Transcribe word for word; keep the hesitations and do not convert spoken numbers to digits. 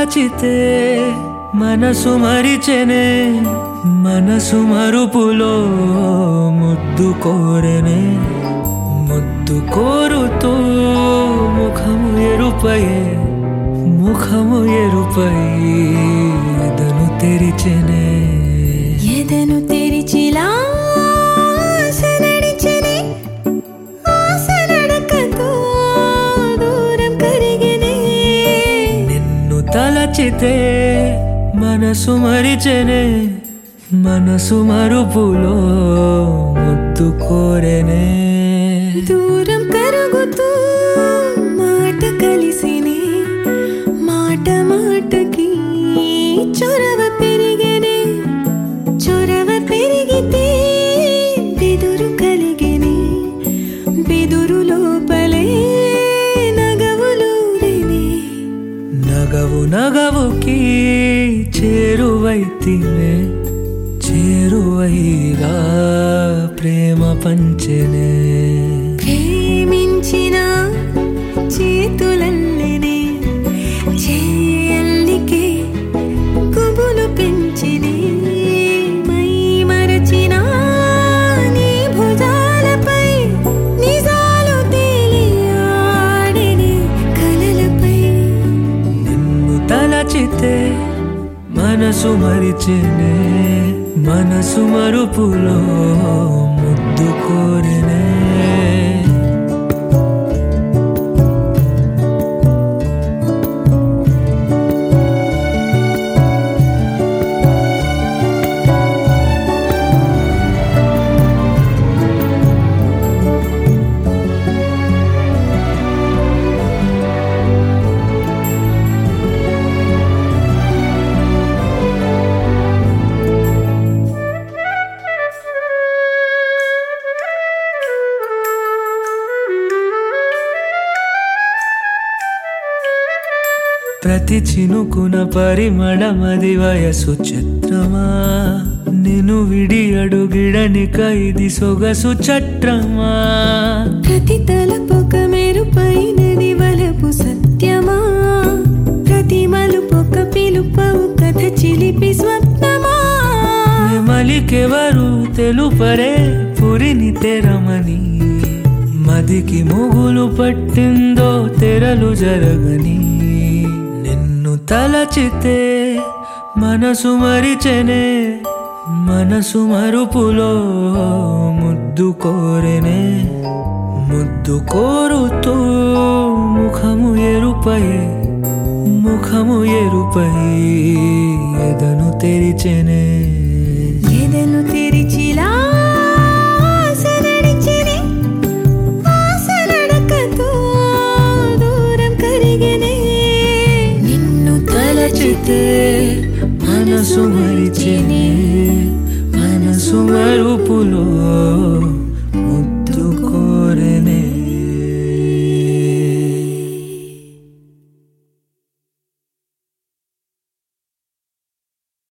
తలచితే మనసు మరిచెనే మనసు మరుపులో ముద్దు కోరెనే ముద్దు కోరుతూ ముఖము ఎరుపయే ముఖము ఎరుపై ఎదను తెరిచెనే ఎదను తెరిచిలా ఆశ నడిచెనే ఆశ నడకతో దూరం కరిగెనే నిన్ను తలచితే మనసు మరిచెనే మనసు మరుపులో ముద్దు కోరెనే దూరం కరుగుతూ మాట కలిసినే మాట మాటకి చొరవ పెరిగెనే చొరవ పెరిగితే బెదురు కలిగెనే బెదురు లోపలే నగవులూరెనే నగవు నగవుకి చేరువైతినే చేరువైగా ప్రేమ పంచెనే ప్రేమించిన చేతులల్లెనే చేయల్లికే గుబులు పెంచినే మై మరచిన నీ భుజాలపై నిజాలు తేలి ఆడెనే కలలపై నిన్ను తలచితే మనసు మరిచెనే మనసు మరుపులో ముద్దు కోరెనే ప్రతి చినుకున పరిమళమది వయసు చిత్రమా నిన్ను విడి అడుగిడనిక ఇది సొగసు చట్రమా ప్రతి తలపొక మెరుపైనది వలపు సత్యమా ప్రతి మలుపొక పిలుపవు కథ చిలిపి స్వప్నమా మలికెవరు తెలుపరే పురిని తెరమని మదికి ముగులు పట్టిందో తెరలు జరగని నిన్ను తలచితే మనసు మరిచెనే మనసు మరుపులో ముద్దు కోరెనే ముద్దు కోరుతూ ముఖము ఎరుపయే ముఖము ఎరుపై ఎదను తెరిచెనే ఎదను తెరిచిలా ఆశ నడిచెనే ఆశ నడకతో దూరం కరిగెనే నిన్ను తలచితే మనసు మరిచెనే మనసు మరుపులో ముద్దు